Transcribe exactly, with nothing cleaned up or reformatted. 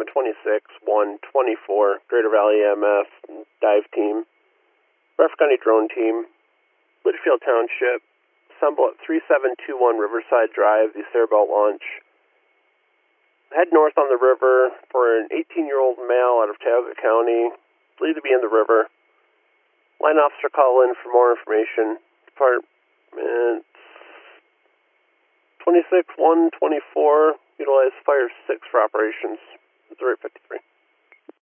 Department twenty-six one twenty-four, Greater Valley E M S, dive team, Bradford County drone team, Litchfield Township, assemble at three seven two one Riverside Drive, the Cerebelt launch. Head north on the river for an eighteen-year-old male out of Tioga County, believed to be in the river. Line officer call in for more information. Department twenty-six one twenty-four, utilize Fire six for operations. Missouri fifty-three.